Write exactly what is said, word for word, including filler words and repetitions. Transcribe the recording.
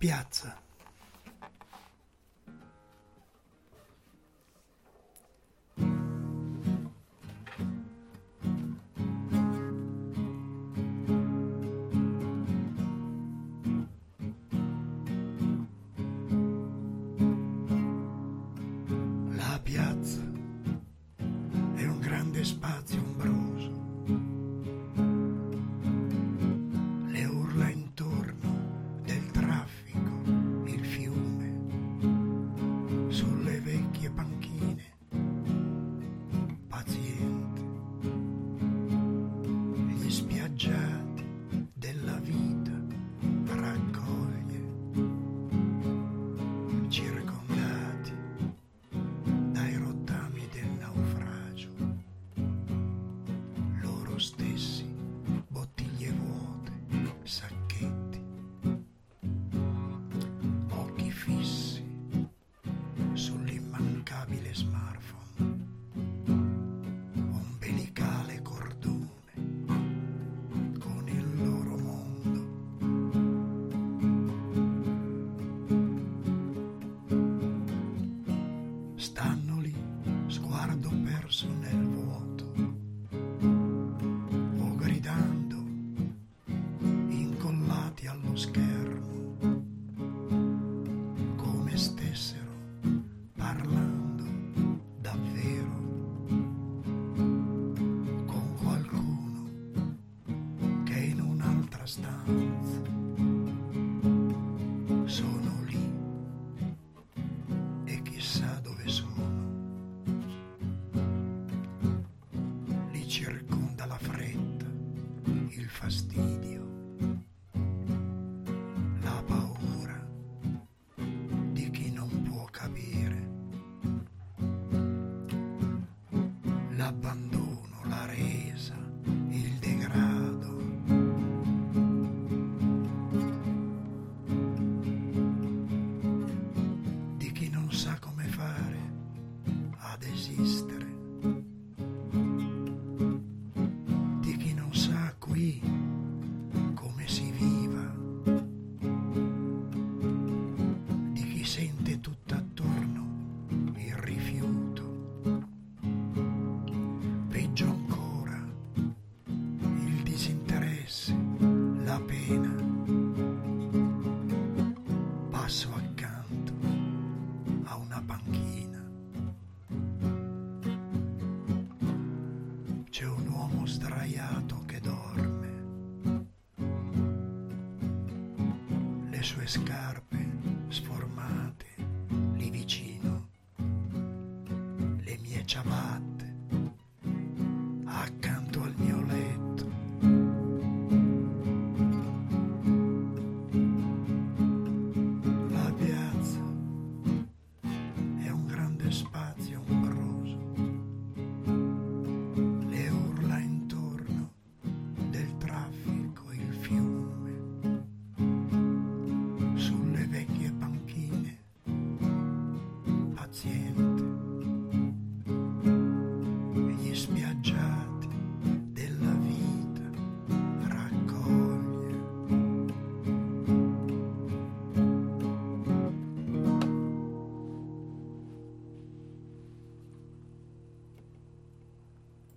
piazza. La piazza è un grande spazio ombroso. Le urla intorno del traffico, il fiume, sulle vecchie panchine, paziente, gli spiaggiati della vita raccoglie, circondati dai rottami del naufragio, loro stessi, bottiglie vuote, sacchetti, occhi fissi sull'immancabile smartphone, ombelicale cordone con il loro mondo. Stanno lì, sguardo perso nel vuoto, o gridando, incollati allo schermo, come stessero parlando davvero con qualcuno che è in un'altra stanza. Sono lì e chissà dove sono. Li circonda la fretta, il fastidio, la paura di chi non può capire, l'abbandono, la resa, il degrado. Di chi non sa come fare ad esistere, di chi non sa qui come si viva, di chi sente tutt'attorno il rifiuto, peggio ancora il disinteresse, la pena. Passo accanto a una panchina. C'è un uomo sdraiato che dorme. Le sue scarpe